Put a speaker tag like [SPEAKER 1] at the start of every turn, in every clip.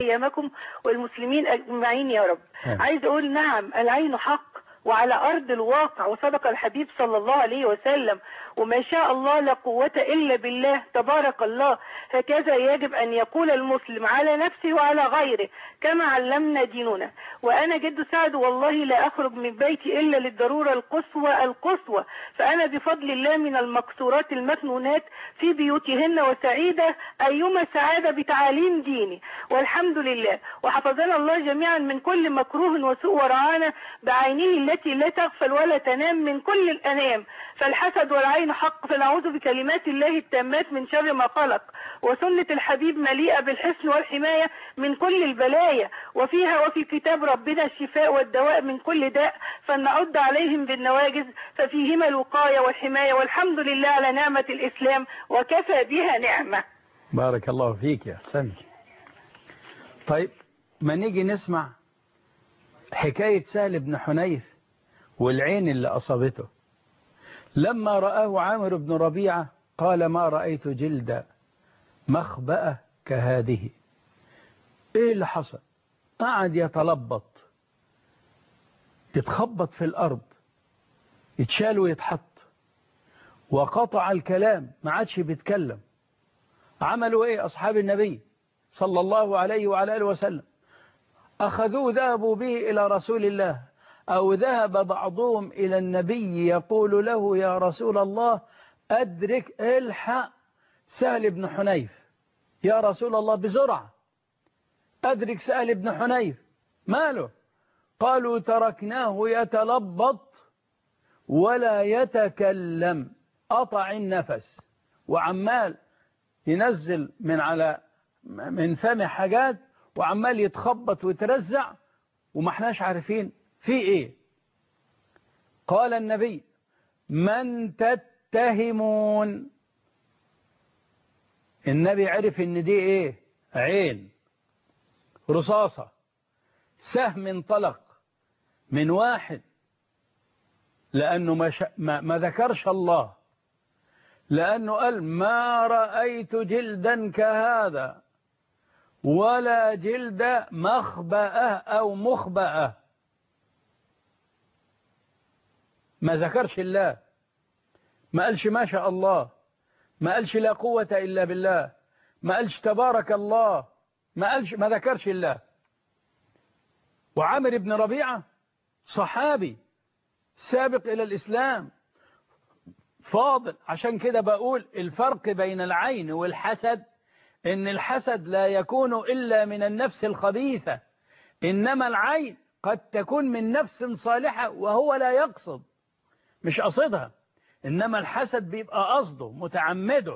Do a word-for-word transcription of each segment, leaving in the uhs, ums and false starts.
[SPEAKER 1] أيامكم والمسلمين أجمعين يا رب. عايز أقول نعم العين حق وعلى أرض الواقع، وصدق الحبيب صلى الله عليه وسلم، وما شاء الله لا قوة إلا بالله تبارك الله. هكذا يجب أن يقول المسلم على نفسه وعلى غيره كما علمنا ديننا. وأنا جد سعد والله لا أخرج من بيتي إلا للضرورة القصوى القصوى، فأنا بفضل الله من المكسورات المكنونات في بيوتهن، وسعيدة أيما سعادة بتعاليم ديني والحمد لله. وحفظنا الله جميعا من كل مكروه وسوء، ورعانا بعينه التي لا تغفل ولا تنام من كل الأنام. فالحسد والعين حق، فنعوذ بكلمات الله التامات من شر ما خلق. وسنة الحبيب مليئة بالحسن والحماية من كل البلايا، وفيها وفي كتاب ربنا الشفاء والدواء من كل داء، فلنعد عليهم بالنواجز، ففيهما الوقاية والحماية. والحمد لله على نعمة الإسلام وكفى بها نعمة.
[SPEAKER 2] بارك الله فيك يا حسن. طيب ما نيجي نسمع حكاية سهل بن حنيف والعين اللي أصابته. لما رآه عامر بن ربيعة قال ما رأيت جلد مخبأة كهذه. ايه اللي حصل؟ قعد يتلبط، يتخبط في الأرض، يتشال ويتحط، وقطع الكلام، ما عادش بيتكلم. عملوا ايه أصحاب النبي صلى الله عليه وعلى آله وسلم؟ أخذوه ذهبوا به إلى رسول الله، أو ذهب بعضهم إلى النبي يقول له يا رسول الله أدرك الحق سهل بن حنيف، يا رسول الله بسرعة أدرك سهل بن حنيف ماله؟ قالوا تركناه يتلبط ولا يتكلم، قطع النفس وعمال ينزل من على من فم حاجات وعمال يتخبط ويترزع وما احناش عارفين في ايه. قال النبي من تتهمون؟ النبي عرف ان دي ايه؟ عين، رصاصة، سهم انطلق من واحد، لأنه ما, ش... ما... ما ذكرش الله، لأنه قال ما رأيت جلدا كهذا ولا جلد مخبأة أو مخبأة، ما ذكرش الله، ما قالش ما شاء الله، ما قالش لا قوة إلا بالله، ما قالش تبارك الله، ما قالش، ما ذكرش الله. وعامر بن ربيعة صحابي سابق إلى الإسلام فاضل. عشان كده بقول الفرق بين العين والحسد إن الحسد لا يكون إلا من النفس الخبيثة، إنما العين قد تكون من نفس صالحة وهو لا يقصد، مش قصدها، إنما الحسد بيبقى قصده متعمده،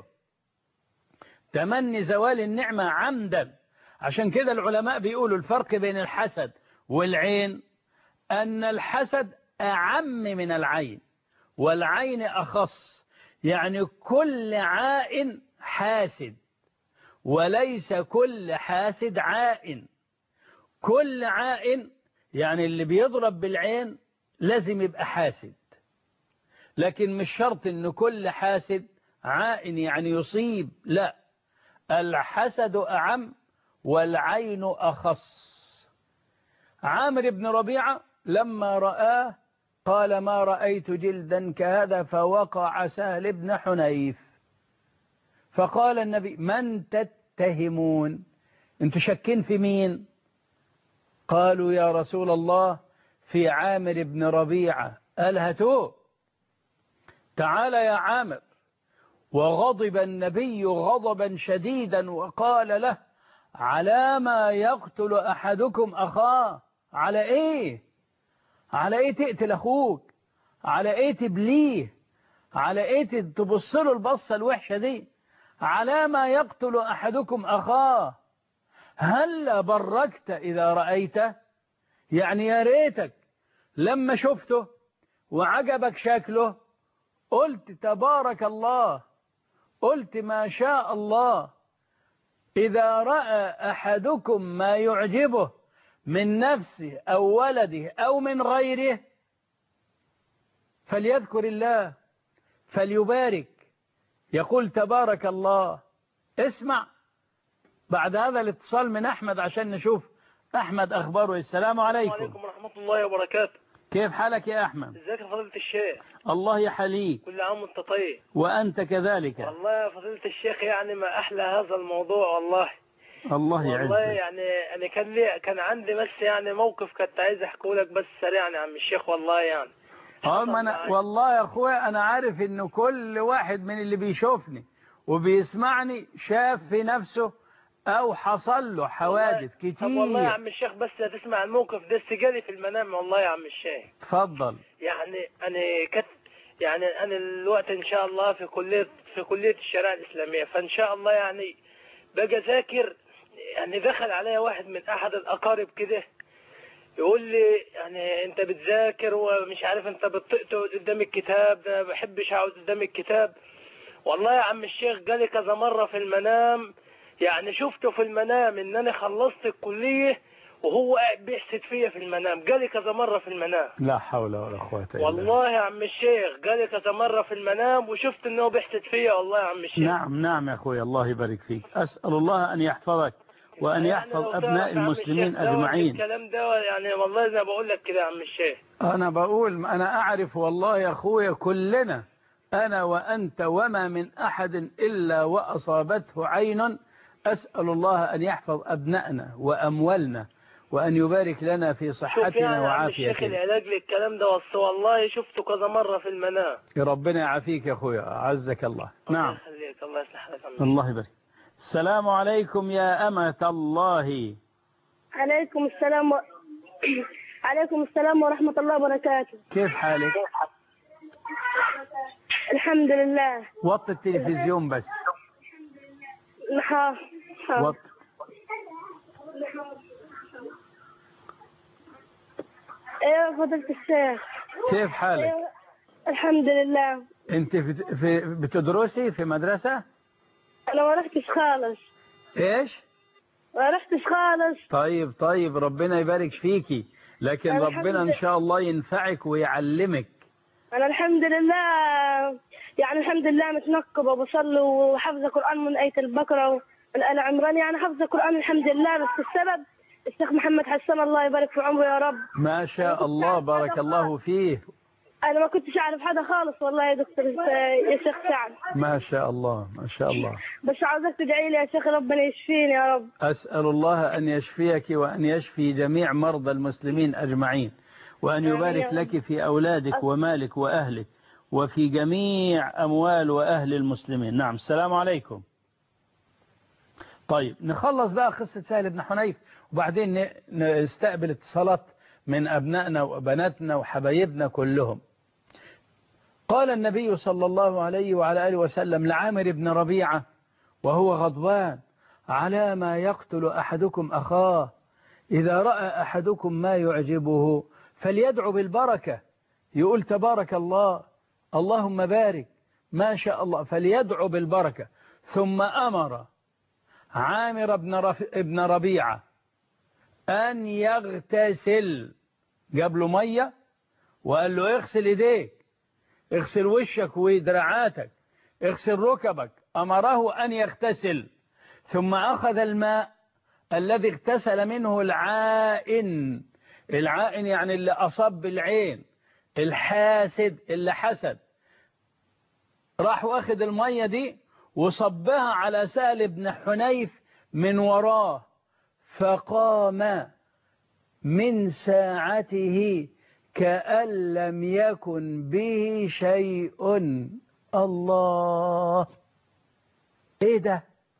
[SPEAKER 2] تمني زوال النعمة عمدا. عشان كده العلماء بيقولوا الفرق بين الحسد والعين أن الحسد أعم من العين والعين أخص، يعني كل عائن حاسد وليس كل حاسد عائن. كل عائن يعني اللي بيضرب بالعين لازم يبقى حاسد، لكن مش شرط ان كل حاسد عائن يعني يصيب، لا، الحسد أعم والعين أخص. عامر بن ربيعة لما رآه قال ما رأيت جلدا كهذا، فوقع سهل بن حنيف، فقال النبي من تتهمون؟ انتوا شاكين في مين؟ قالوا يا رسول الله في عامر بن ربيعة. قال هاتوه، تعال يا عامر. وغضب النبي غضبا شديدا وقال له على ما يقتل أحدكم أخاه؟ على إيه؟ على إيه تقتل أخوك؟ على إيه تبليه؟ على إيه تبص له البصة الوحشة دي؟ على ما يقتل أحدكم أخاه؟ هل بركت إذا رأيته؟ يعني يا ريتك لما شفته وعجبك شكله قلت تبارك الله، قلت ما شاء الله. إذا رأى أحدكم ما يعجبه من نفسه أو ولده أو من غيره فليذكر الله، فليبارك، يقول تبارك الله. اسمع بعد هذا الاتصال من أحمد عشان نشوف أحمد أخباره. السلام عليكم.
[SPEAKER 3] وعليكم ورحمة الله وبركاته.
[SPEAKER 2] كيف حالك يا أحمد؟
[SPEAKER 3] ازيك يا فضيلة الشيخ؟
[SPEAKER 2] الله يحييك.
[SPEAKER 3] كل عام وانت طيب.
[SPEAKER 2] وأنت كذلك.
[SPEAKER 3] والله يا فضيلة الشيخ يعني ما أحلى هذا الموضوع والله.
[SPEAKER 2] الله يعزك.
[SPEAKER 3] والله يعني أنا كان لي كان عندي بس يعني موقف كنت عايز أحكيه لك بس سريعا يا عم الشيخ والله يعني.
[SPEAKER 2] اه ما أنا والله يا أخويا أنا عارف إنه كل واحد من اللي بيشوفني وبيسمعني شاف في نفسه أو حصل له حوادث كتير.
[SPEAKER 3] طب والله يا عم الشيخ بس تسمع الموقف ده استجالي في المنام والله يا عم الشيخ.
[SPEAKER 2] اتفضل.
[SPEAKER 3] يعني أنا كنت يعني أنا الوقت إن شاء الله في كلية في كلية الشريعة الإسلامية، فإن شاء الله يعني بقى ذاكر. يعني دخل عليا واحد من أحد الأقارب كده يقول لي يعني أنت بتذاكر ومش عارف أنت بتقعد قدام الكتاب، أنا ما بحبش أقعد قدام الكتاب. والله يا عم الشيخ جالي كذا مرة في المنام، يعني شفته في المنام إن أنا خلصت الكلية وهو قاعد بيحسد فيا في المنام. جالي كذا مرة في المنام.
[SPEAKER 2] لا حول ولا قوة إلا بالله.
[SPEAKER 3] والله يا عم الشيخ جالي كذا مرة في المنام وشفت إنه بيحسد فيا والله يا عم الشيخ.
[SPEAKER 2] نعم نعم يا أخوي الله يبارك فيك. أسأل الله أن يحفظك وأن
[SPEAKER 3] يعني
[SPEAKER 2] يحفظ أبناء المسلمين أجمعين.
[SPEAKER 3] الكلام ده يعني والله زي ما بقول لك كده يا عم الشيخ.
[SPEAKER 2] أنا بقول أنا أعرف والله يا أخويا كلنا أنا وأنت وما من أحد إلا وأصابته عين. أسأل الله أن يحفظ أبنائنا وأموالنا وأن يبارك لنا في صحتنا
[SPEAKER 3] يعني
[SPEAKER 2] وعافيتنا.
[SPEAKER 3] الشيخ العلاج للكلام ده والله شفته كذا مرة في المنام.
[SPEAKER 2] ربنا يعافيك يا أخويا عزك الله. نعم
[SPEAKER 3] الله يخليك الله يصلح لك.
[SPEAKER 2] الله يبارك. السلام عليكم يا أمة الله.
[SPEAKER 4] عليكم السلام و... عليكم السلام ورحمة الله وبركاته.
[SPEAKER 2] كيف حالك؟
[SPEAKER 4] الحمد لله.
[SPEAKER 2] وطي التلفزيون بس.
[SPEAKER 4] ها ها.
[SPEAKER 2] وط...
[SPEAKER 4] ايه فضيلة الشيخ.
[SPEAKER 2] كيف حالك؟
[SPEAKER 4] إيه الحمد لله.
[SPEAKER 2] انت في... في... بتدرسي في مدرسة؟
[SPEAKER 4] انا ما رحتش خالص.
[SPEAKER 2] ايش؟
[SPEAKER 4] ما رحتش خالص.
[SPEAKER 2] طيب طيب ربنا يبارك فيكي، لكن ربنا ان شاء الله ينفعك ويعلمك.
[SPEAKER 4] انا الحمد لله يعني الحمد لله متنقبة وبصلي وحافظة قرآن من آية البقرة والآل عمران، يعني حافظة قرآن الحمد لله. بس السبب الشيخ محمد حسن الله يبارك في عمره يا رب.
[SPEAKER 2] ما شاء الله بارك الله فيه.
[SPEAKER 4] أنا ما كنتش أعرف حدا خالص والله يا دكتور يا شيخ سعد.
[SPEAKER 2] ما شاء الله ما شاء الله.
[SPEAKER 4] بس عاوزك تدعي لي يا شيخ ربنا يشفيني يا رب.
[SPEAKER 2] أسأل الله أن يشفيك وأن يشفي جميع مرضى المسلمين أجمعين، وأن يبارك لك في أولادك ومالك وأهلك وفي جميع أموال وأهل المسلمين. نعم السلام عليكم. طيب نخلص بقى قصة سهل بن حنيف وبعدين نستقبل اتصالات من أبنائنا وبناتنا وحبايبنا كلهم. قال النبي صلى الله عليه وعلى آله وسلم لعامر بن ربيعة وهو غضبان على ما يقتل أحدكم أخاه إذا رأى أحدكم ما يعجبه فليدعو بالبركة، يقول تبارك الله اللهم بارك ما شاء الله، فليدعو بالبركة. ثم أمر عامر بن ربيعة أن يغتسل، جاب له مية وقال له اغسل ايديك، اغسل وشك ودراعاتك، اغسل ركبك. أمره أن يغتسل، ثم أخذ الماء الذي اغتسل منه العائن. العائن يعني اللي أصاب بالعين، الحاسد اللي حسد، راح واخد المية دي وصبها على سهل بن حنيف من وراه، فقام من ساعته كأن لم يكن به شيء. الله، ايه ده؟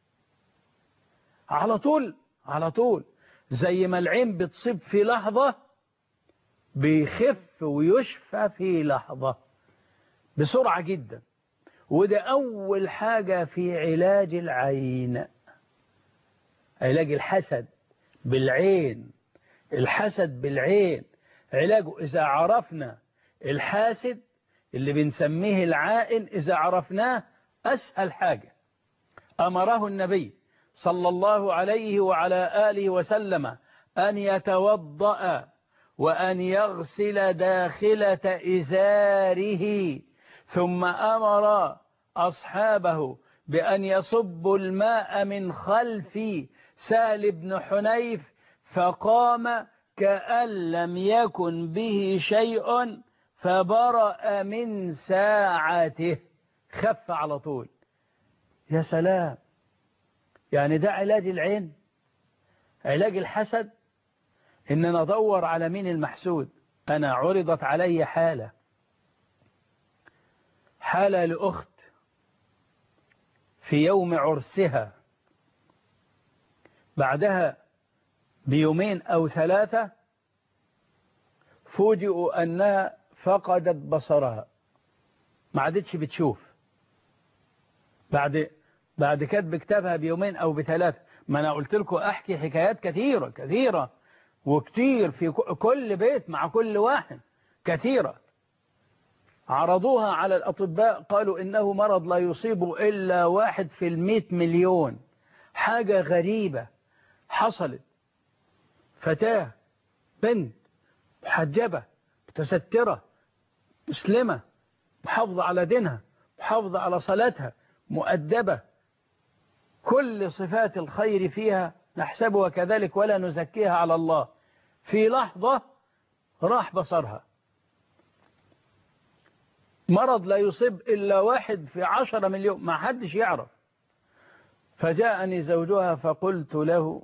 [SPEAKER 2] على طول على طول زي ما العين بتصيب في لحظة بيخف ويشفى في لحظة بسرعة جدا. وده أول حاجة في علاج العين، علاج الحسد بالعين. الحسد بالعين علاجه إذا عرفنا الحاسد اللي بنسميه العائن، إذا عرفناه أسهل حاجة. أمره النبي صلى الله عليه وعلى آله وسلم أن يتوضأ وأن يغسل داخلة إزاره، ثم أمر أصحابه بأن يصبوا الماء من خلف سهل بن حنيف فقام كأن لم يكن به شيء فبرأ من ساعته، خف على طول. يا سلام، يعني ده علاج العين، علاج الحسد، إن أنا أدور على مين المحسود. أنا عرضت علي حالة حالة لأخت في يوم عرسها، بعدها بيومين أو ثلاثة فوجئوا أنها فقدت بصرها، ما عادتش بتشوف. بعد بعد كتب كتابها بيومين أو بثلاثة. ما أنا قلت لكم أحكي حكايات كثيرة كثيرة وكتير في كل بيت مع كل واحد كثيرة. عرضوها على الأطباء قالوا إنه مرض لا يصيب إلا واحد في المئة مليون. حاجة غريبة حصلت. فتاة بنت محجبة متسترة مسلمة محافظة على دينها محافظة على صلاتها مؤدبة، كل صفات الخير فيها نحسبها كذلك ولا نزكيها على الله. في لحظة راح بصرها. مرض لا يصيب إلا واحد في عشرة مليون، ما حدش يعرف. فجاءني زوجها فقلت له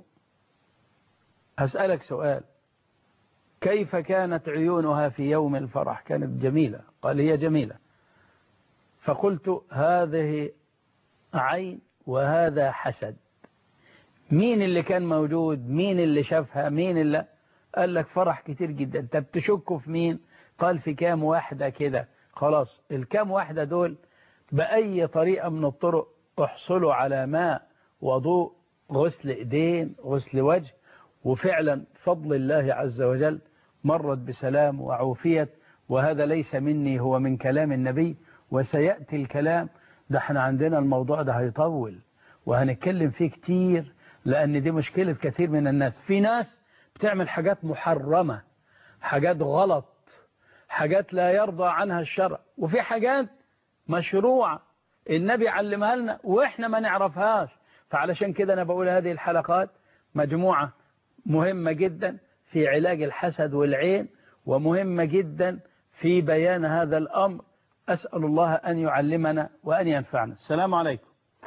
[SPEAKER 2] أسألك سؤال، كيف كانت عيونها في يوم الفرح؟ كانت جميلة. قال هي جميلة. فقلت هذه عين وهذا حسد، مين اللي كان موجود؟ مين اللي شافها؟ مين اللي قال لك فرح كتير جدا؟ طب تشكوا في مين؟ قال في كام واحدة كده. خلاص الكام واحدة دول بأي طريقة من الطرق احصلوا على ماء وضوء غسل ايدين غسل وجه، وفعلا فضل الله عز وجل مرت بسلام وعوفية. وهذا ليس مني، هو من كلام النبي، وسيأتي الكلام ده. احنا عندنا الموضوع ده هيطول وهنتكلم فيه كتير، لأن دي مشكلة كثير من الناس. في ناس بتعمل حاجات محرمة، حاجات غلط، حاجات لا يرضى عنها الشرع، وفي حاجات مشروعة النبي علمها لنا وإحنا ما نعرفهاش. فعلشان كده أنا بقول هذه الحلقات مجموعة مهمة جدا في علاج الحسد والعين، ومهمة جدا في بيان هذا الأمر. أسأل الله أن يعلمنا وأن ينفعنا. السلام عليكم.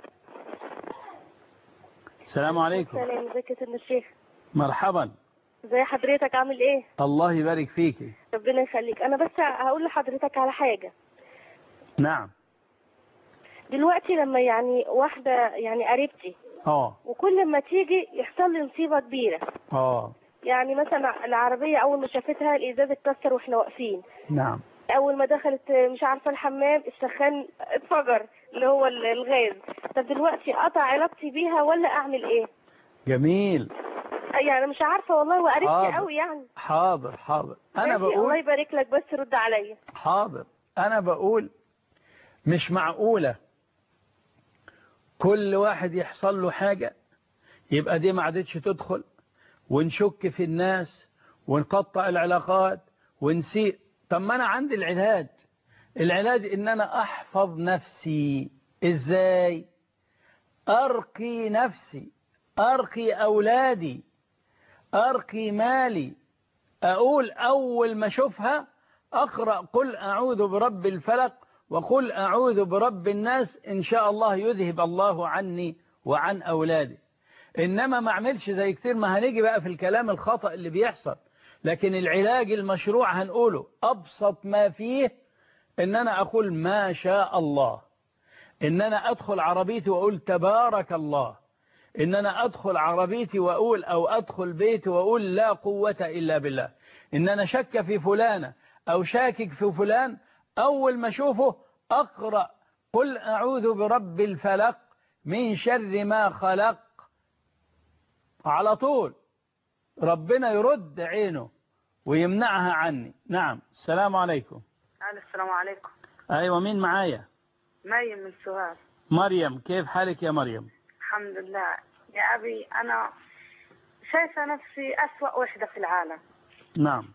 [SPEAKER 2] السلام عليكم.
[SPEAKER 4] السلام. ازيك يا سيدنا الشيخ؟
[SPEAKER 2] مرحبا.
[SPEAKER 4] ازي حضرتك؟ عامل ايه؟
[SPEAKER 2] الله يبارك فيك.
[SPEAKER 4] ربنا يخليك. انا بس هقول لحضرتك على حاجة.
[SPEAKER 2] نعم.
[SPEAKER 4] دلوقتي لما يعني واحدة يعني قريبتي
[SPEAKER 2] اه
[SPEAKER 4] وكل ما تيجي يحصل لي مصيبة كبيرة.
[SPEAKER 2] اه
[SPEAKER 4] يعني مثلا العربية اول ما شافتها الازاز اتكسر واحنا واقفين.
[SPEAKER 2] نعم.
[SPEAKER 4] اول ما دخلت مش عارفة الحمام السخان اتفجر اللي هو الغاز. طب دلوقتي قطع علاقتي بيها ولا اعمل ايه؟
[SPEAKER 2] جميل.
[SPEAKER 4] يعني مش عارفة والله، وقريبتي قوي يعني.
[SPEAKER 2] حاضر حاضر. انا بقول
[SPEAKER 4] الله يبارك لك، بس رد عليا.
[SPEAKER 2] حاضر. انا بقول مش معقولة كل واحد يحصل له حاجة يبقى دي ما عادتش تدخل، ونشك في الناس ونقطع العلاقات ونسيء. طب ما أنا عندي العلاج. العلاج إن أنا أحفظ نفسي. إزاي؟ أرقي نفسي، أرقي أولادي، أرقي مالي. أقول أول ما أشوفها أقرأ قل أعوذ برب الفلق وقل أعوذ برب الناس، إن شاء الله يذهب الله عني وعن أولادي. إنما ما أعملش زي كتير، ما هنيجي بقى في الكلام الخطأ اللي بيحصل. لكن العلاج المشروع هنقوله أبسط ما فيه إن أنا أقول ما شاء الله، إن أنا أدخل عربيتي وأقول تبارك الله، إن أنا أدخل عربيتي وأقول أو أدخل بيتي وأقول لا قوة إلا بالله. إن أنا شك في فلانة أو شاكك في فلان، أول ما أشوفه أقرأ قل أعوذ برب الفلق من شر ما خلق، على طول ربنا يرد عينه ويمنعها عني. نعم. السلام عليكم.
[SPEAKER 5] السلام عليكم.
[SPEAKER 2] أيوة، مين معايا؟
[SPEAKER 5] مريم من سوهاج.
[SPEAKER 2] مريم، كيف حالك يا مريم؟
[SPEAKER 5] الحمد لله يا أبي، أنا شايفة نفسي أسوأ وحدة في العالم.
[SPEAKER 2] نعم.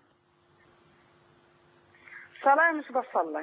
[SPEAKER 5] صلاة مش بصلي،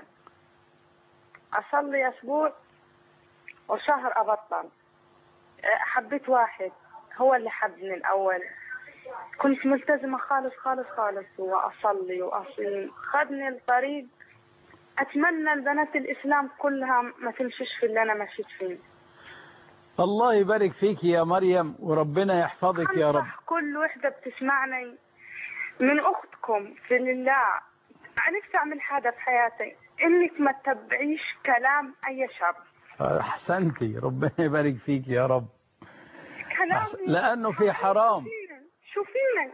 [SPEAKER 5] أصلي أسبوع وشهر أبطل. حبيت واحد هو اللي حبني الأول. كنت ملتزمة خالص خالص خالص وأصلي وأصوم، خدني الطريق. أتمنى البنات الإسلام كلها ما تمشيش في اللي أنا مشيت فيه.
[SPEAKER 2] الله يبارك فيك يا مريم وربنا يحفظك يا رب.
[SPEAKER 5] أنصح كل وحدة بتسمعني من أختكم في لله، نفسي أعمل حاجة في حياتي، إنك ما تتبعيش كلام أي شاب.
[SPEAKER 2] أحسنتي، ربنا يبارك فيك يا رب.
[SPEAKER 5] كلام
[SPEAKER 2] لأنه في حرام.
[SPEAKER 5] شوفيني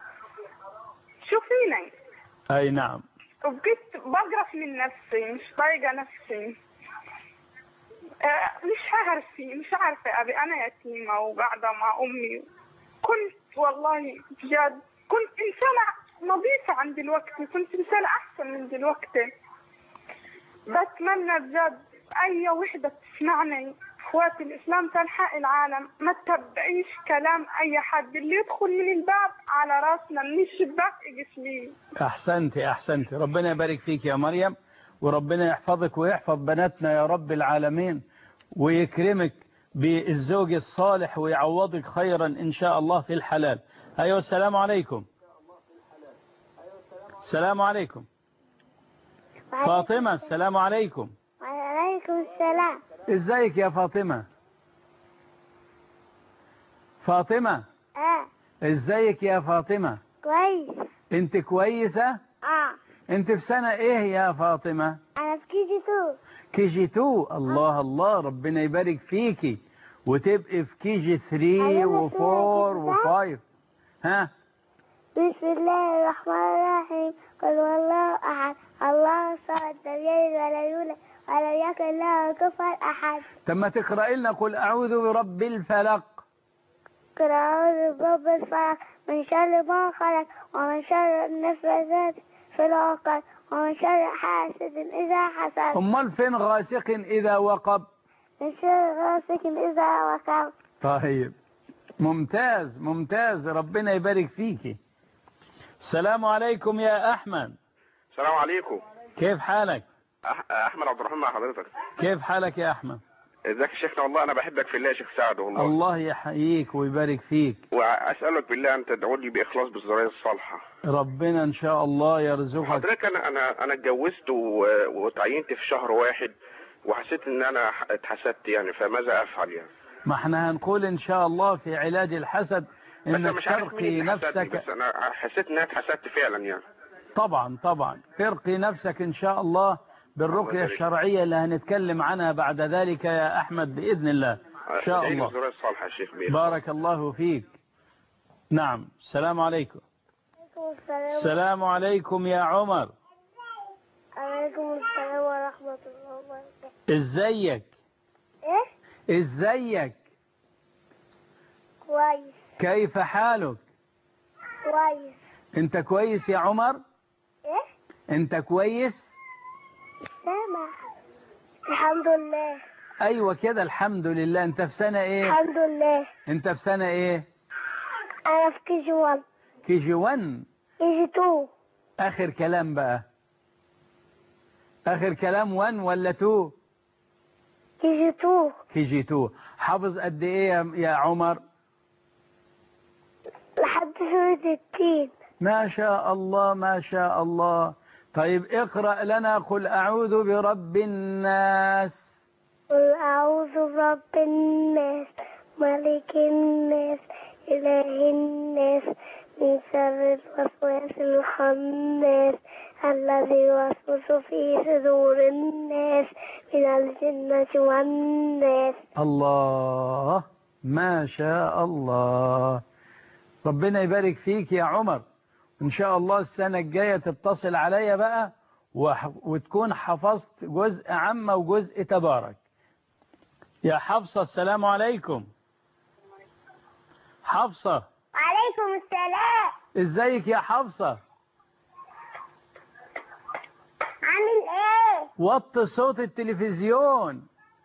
[SPEAKER 5] شوفيني
[SPEAKER 2] أي نعم.
[SPEAKER 5] وبقيت بقرف من نفسي، مش طايقة نفسي. أه مش عارفة مش عارفة أبي، أنا يتيمة وقاعدة مع أمي. كنت والله بجد كنت إنسانة نظيفة عن دلوقتي، كنت إنسانة أحسن من دلوقتي. بتمنى بجد أي وحدة تسمعني اخواتي الاسلام تنحى العالم ما تتبعيش كلام اي حد، اللي يدخل من الباب على راسنا من الشباك اجس ليه.
[SPEAKER 2] احسنتي احسنتي، ربنا يبارك فيك يا مريم وربنا يحفظك ويحفظ بناتنا يا رب العالمين ويكرمك بالزوج الصالح ويعوضك خيرا ان شاء الله في الحلال. ايوه السلام عليكم. السلام عليكم. فاطمة السلام عليكم.
[SPEAKER 6] وعليكم السلام.
[SPEAKER 2] ازيك يا فاطمة؟ فاطمة
[SPEAKER 6] اه
[SPEAKER 2] ازيك يا فاطمة؟
[SPEAKER 6] كويس.
[SPEAKER 2] انت كويسة؟
[SPEAKER 6] اه.
[SPEAKER 2] انت في سنة ايه يا فاطمة؟
[SPEAKER 6] انا في كي جي تو.
[SPEAKER 2] كي جي تو. الله آه. الله ربنا يبارك فيكي وتبقي في كي جي ثري وفور وفايف. ها
[SPEAKER 6] بسم الله الرحمن الرحيم. قل والله احد الله الصمد لم يلد ولم يولد ولم يكن له كفوا احد.
[SPEAKER 2] طب ما تقرأي لنا قل اعوذ برب الفلق.
[SPEAKER 6] قل اعوذ برب الفلق من شر ما خلق ومن شر النفاثات في العقد ومن شر حاسد اذا حسد.
[SPEAKER 2] امال فين غاسق اذا وقب؟
[SPEAKER 6] من شر غاسق اذا وقب.
[SPEAKER 2] طيب ممتاز ممتاز، ربنا يبارك فيكي. السلام عليكم يا احمد.
[SPEAKER 7] السلام عليكم.
[SPEAKER 2] كيف حالك؟
[SPEAKER 7] أح... احمد عبد الرحمن مع حضرتك.
[SPEAKER 2] كيف حالك يا احمد؟
[SPEAKER 7] ازيك يا شيخنا؟ والله انا بحبك في الله يا شيخ سعد والله.
[SPEAKER 2] الله يحييك ويبارك فيك.
[SPEAKER 7] واسالك بالله ان تدعو لي باخلاص بالذريه الصالحه.
[SPEAKER 2] ربنا ان شاء الله يرزقك.
[SPEAKER 7] حضرتك انا انا انا اتجوزت و... وتعينت في شهر واحد وحسيت ان انا اتحسدت يعني، فماذا افعل يعني؟
[SPEAKER 2] ما احنا هنقول ان شاء الله في علاج الحسد انك ترقي نفسك.
[SPEAKER 7] بس انا حسيت ان انا اتحسدت فعلا يعني.
[SPEAKER 2] طبعا طبعا ترقي نفسك ان شاء الله بالرقية الشرعية اللي هنتكلم عنها بعد ذلك يا احمد باذن الله ان شاء الله.
[SPEAKER 7] الصالحة يا شيخ.
[SPEAKER 2] بارك الله فيك. نعم السلام عليكم. السلام عليكم يا عمر.
[SPEAKER 6] عليكم السلام ورحمة الله وبركاته.
[SPEAKER 2] ازيك؟
[SPEAKER 6] ايه
[SPEAKER 2] ازيك؟
[SPEAKER 6] كويس.
[SPEAKER 2] كيف حالك؟
[SPEAKER 6] كويس.
[SPEAKER 2] انت كويس يا عمر؟
[SPEAKER 6] ايه
[SPEAKER 2] انت كويس؟
[SPEAKER 6] سامع الحمد لله.
[SPEAKER 2] ايوه كده الحمد لله. انت في سنة ايه؟
[SPEAKER 6] الحمد لله.
[SPEAKER 2] انت في سنة ايه؟
[SPEAKER 6] انا في كي جي واحد.
[SPEAKER 2] كي جي واحد.
[SPEAKER 6] كي جي اتنين.
[SPEAKER 2] اخر كلام بقى، اخر كلام واحد ولا اتنين؟
[SPEAKER 6] كي جي اتنين.
[SPEAKER 2] كي جي اتنين. حافظ قد ايه يا عمر؟
[SPEAKER 6] لحد سورة التين.
[SPEAKER 2] ما شاء الله ما شاء الله. طيب اقرأ لنا قل أعوذ برب الناس.
[SPEAKER 6] قل أعوذ برب الناس ملك الناس إله الناس من شر الوسواس الخناس الذي يوسوس في صدور الناس من الجنة والناس.
[SPEAKER 2] الله ما شاء الله. ربنا يبارك فيك يا عمر. إن شاء الله السنة الجاية تتصل عليا بقى وتكون حفظت جزء عامة وجزء تبارك. يا حفصة السلام عليكم. حفصة.
[SPEAKER 6] وعليكم السلام.
[SPEAKER 2] ازيك يا حفصة؟
[SPEAKER 6] عامل ايه؟
[SPEAKER 2] وطي صوت التلفزيون.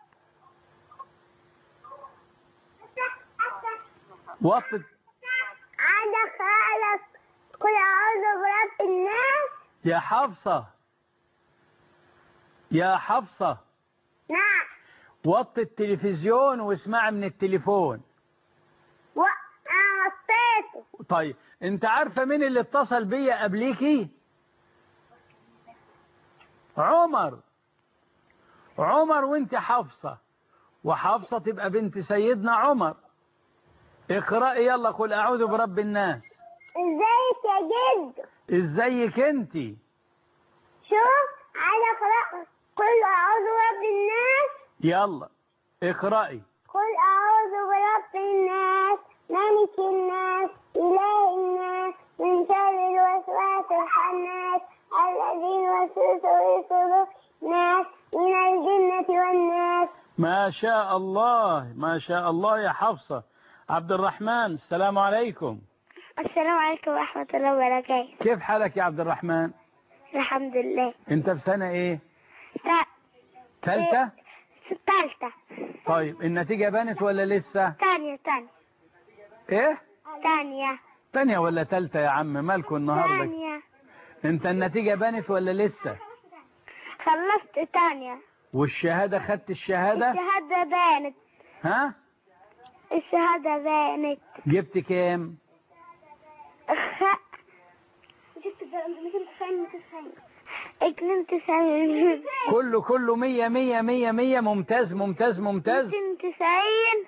[SPEAKER 2] وطي.
[SPEAKER 6] انا خالص. قل اعوذ برب الناس.
[SPEAKER 2] يا حفصة يا حفصة.
[SPEAKER 6] نعم.
[SPEAKER 2] وطي التلفزيون واسمع من التليفون.
[SPEAKER 6] و... وبركاته.
[SPEAKER 2] طيب انت عارفة مين اللي اتصل بيا قبليكي؟ عمر. عمر وانت حفصة، وحفصة تبقى بنت سيدنا عمر. اقرأي يلا قل أعوذ برب الناس.
[SPEAKER 6] ازيك يا جد؟
[SPEAKER 2] ازيك انتي؟
[SPEAKER 6] شوف عايزة اقرأ قل اعوذ برب الناس.
[SPEAKER 2] يلا اقرأي.
[SPEAKER 6] قل اعوذ برب الناس ملك الناس اله الناس من شر الوسواس الخناس الذي يوسوس في صدور الناس من الجنة والناس.
[SPEAKER 2] ما شاء الله ما شاء الله يا حفصة. عبد الرحمن السلام عليكم.
[SPEAKER 6] السلام عليكم ورحمة الله وبركاته.
[SPEAKER 2] كيف حالك يا عبد الرحمن؟
[SPEAKER 6] الحمد لله.
[SPEAKER 2] انت في سنة ايه؟
[SPEAKER 6] تا...
[SPEAKER 2] ثالثة؟
[SPEAKER 6] ثالثة.
[SPEAKER 2] طيب النتيجة بانت ولا لسه؟
[SPEAKER 6] ثانية ثانية.
[SPEAKER 2] ايه؟
[SPEAKER 6] ثانية.
[SPEAKER 2] ثانية ولا ثالثة يا عم؟ مالكم النهاردة؟
[SPEAKER 6] ثانية.
[SPEAKER 2] انت النتيجة بانت ولا لسه؟
[SPEAKER 6] خلصت ثانية.
[SPEAKER 2] والشهادة خدت الشهادة؟
[SPEAKER 6] الشهادة بانت.
[SPEAKER 2] ها؟
[SPEAKER 6] الشهادة بانت.
[SPEAKER 2] جبت كام؟
[SPEAKER 6] خ... جبت اثنين وتسعين.
[SPEAKER 2] كله كله مية مية مية مية. ممتاز ممتاز ممتاز.
[SPEAKER 6] مئتين وتسعين.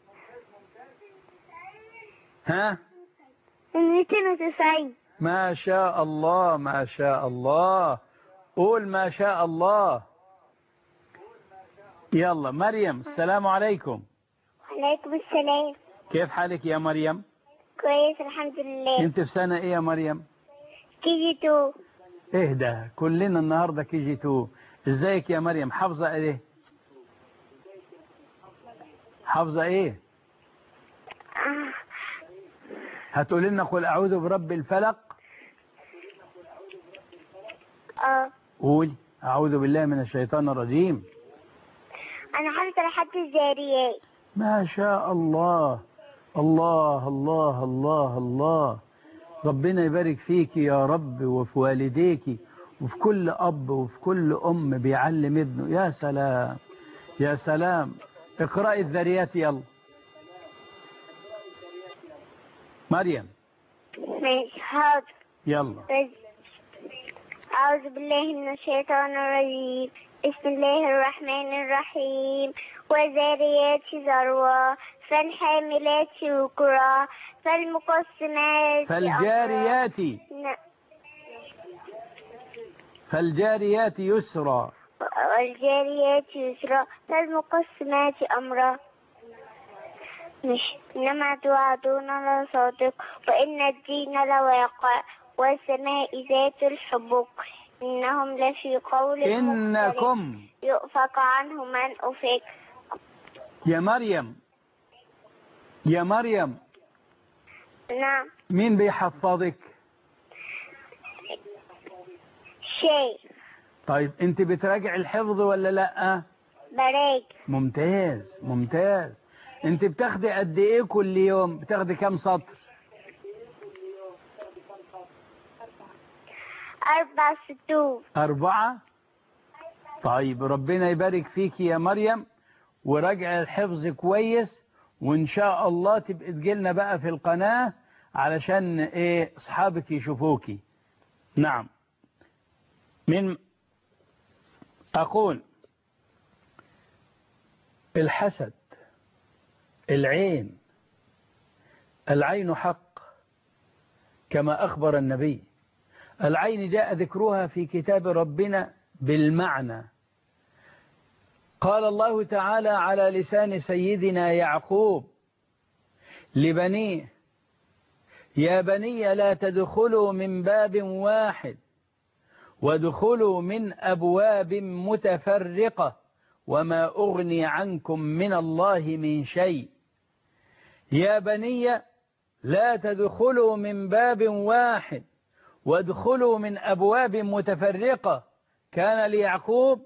[SPEAKER 2] ها؟
[SPEAKER 6] مئتين وتسعين.
[SPEAKER 2] ما شاء الله ما شاء الله. قول ما شاء الله. يلا مريم السلام عليكم.
[SPEAKER 6] عليكم السلام.
[SPEAKER 2] كيف حالك يا مريم؟
[SPEAKER 6] كويس الحمد لله.
[SPEAKER 2] انت في سنة ايه يا مريم؟
[SPEAKER 6] كي جي تو.
[SPEAKER 2] اهدى كلنا النهاردة كي جي تو. ازيك يا مريم؟ حافظة ايه؟ حافظة ايه؟ هتقول لنا قل اعوذ برب الفلق.
[SPEAKER 6] اه
[SPEAKER 2] قولي اعوذ بالله من الشيطان الرجيم.
[SPEAKER 6] انا حافظة لحد الذاريات.
[SPEAKER 2] ما شاء الله الله الله الله الله. ربنا يبارك فيك يا رب وفي والديك وفي كل أب وفي كل أم بيعلم ابنه. يا سلام يا سلام. اقرأي الذريات يلا مريم.
[SPEAKER 6] ماشي حاضر.
[SPEAKER 2] يلا.
[SPEAKER 6] أعوذ بالله من الشيطان الرجيم. بسم الله الرحمن الرحيم. وذاريات ذروا فالحاملات وقرا فالمقسمات
[SPEAKER 2] فالجاريات
[SPEAKER 6] ن...
[SPEAKER 2] فالجاريات يسرا
[SPEAKER 6] والجاريات يسرا فالمقسمات أمرا. مش إنما توعدون لصادق وإن الدين لواقع والسماء ذات الحبك إنهم لفي قول
[SPEAKER 2] إنكم
[SPEAKER 6] يؤفك عنه من أفك.
[SPEAKER 2] يا مريم يا مريم.
[SPEAKER 6] نعم.
[SPEAKER 2] مين بيحفظك؟
[SPEAKER 6] شيء.
[SPEAKER 2] طيب انت بتراجع الحفظ ولا لا؟
[SPEAKER 6] براج.
[SPEAKER 2] ممتاز ممتاز. انت بتاخدي قد ايه كل يوم؟ بتاخدي كام سطر؟
[SPEAKER 6] أربع سطور.
[SPEAKER 2] أربعة. طيب ربنا يبارك فيك يا مريم وراجع الحفظ كويس وإن شاء الله تبقى تجيلنا بقى في القناة علشان إيه أصحابك يشوفوكي. نعم. من أقول الحسد العين. العين حق كما أخبر النبي. العين جاء ذكرها في كتاب ربنا بالمعنى. قال الله تعالى على لسان سيدنا يعقوب لبنيه يا بني لا تدخلوا من باب واحد وادخلوا من أبواب متفرقة وما أغني عنكم من الله من شيء. يا بني لا تدخلوا من باب واحد وادخلوا من أبواب متفرقة. كان ليعقوب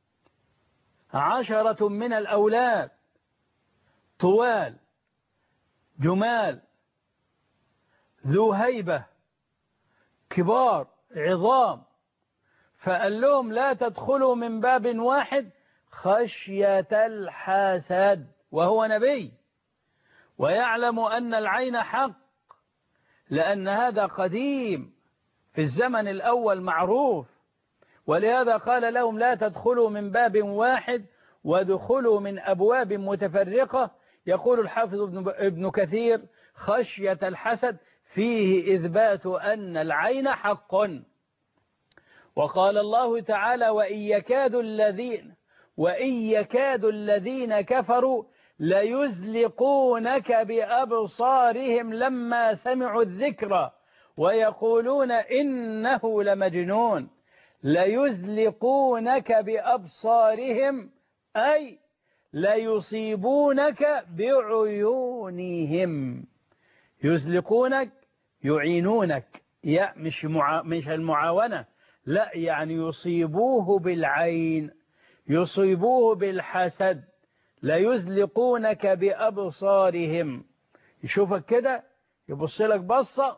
[SPEAKER 2] عشرة من الأولاد طوال جمال ذو هيبة كبار عظام، فقال لهم لا تدخلوا من باب واحد خشية الحسد، وهو نبي ويعلم أن العين حق لأن هذا قديم في الزمن الأول معروف، ولهذا قال لهم لا تدخلوا من باب واحد ودخلوا من أبواب متفرقة. يقول الحافظ ابن كثير خشية الحسد فيه إثبات أن العين حق. وقال الله تعالى وإن يكاد الذين وإن يكاد الذين كفروا ليزلقونك بأبصارهم لما سمعوا الذكر ويقولون إنه لمجنون. ليزلقونك بأبصارهم أي ليصيبونك بعيونهم. يزلقونك يعينونك، يا مش مع مش المعاونة، لا يعني يصيبوه بالعين، يصيبوه بالحسد. ليزلقونك بأبصارهم، يشوفك كده يبص لك بصة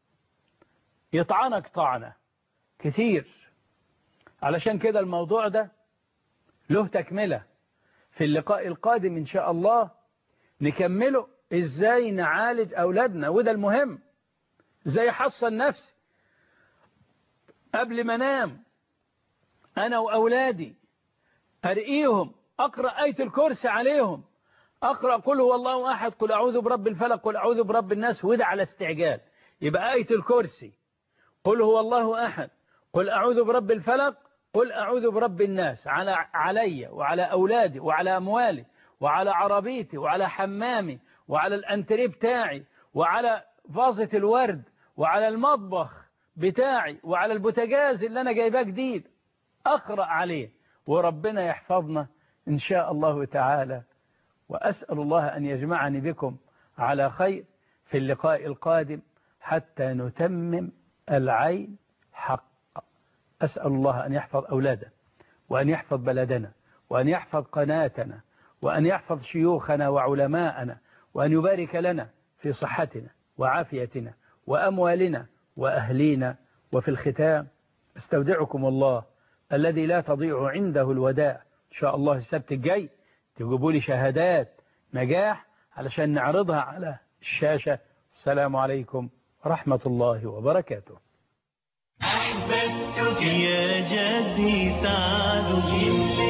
[SPEAKER 2] يطعنك طعنة كتير. علشان كده الموضوع ده له تكملة في اللقاء القادم إن شاء الله، نكمله إزاي نعالج أولادنا، وده المهم. إزاي حصن نفسي قبل ما انام أنا وأولادي، أرقيهم، أقرأ آية الكرسي عليهم، أقرأ قل هو الله أحد، قل أعوذ برب الفلق، قل أعوذ برب الناس، وده على استعجال. يبقى آية الكرسي، قل هو الله أحد، قل أعوذ برب الفلق، قل أعوذ برب الناس، على علي وعلى أولادي وعلى أموالي وعلى عربيتي وعلى حمامي وعلى الأنتريه بتاعي وعلى فازة الورد وعلى المطبخ بتاعي وعلى البوتاجاز اللي أنا جايباه جديد، أقرأ عليه وربنا يحفظنا إن شاء الله تعالى. وأسأل الله أن يجمعني بكم على خير في اللقاء القادم حتى نتمم العين حق. أسأل الله أن يحفظ أولادنا وأن يحفظ بلدنا وأن يحفظ قناتنا وأن يحفظ شيوخنا وعلماءنا وأن يبارك لنا في صحتنا وعافيتنا وأموالنا وأهلينا. وفي الختام استودعكم الله الذي لا تضيع عنده الودائع. إن شاء الله السبت الجاي تجيبوا لي شهادات نجاح علشان نعرضها على الشاشة. السلام عليكم ورحمة الله وبركاته.
[SPEAKER 8] أحببتك يا جدي سعد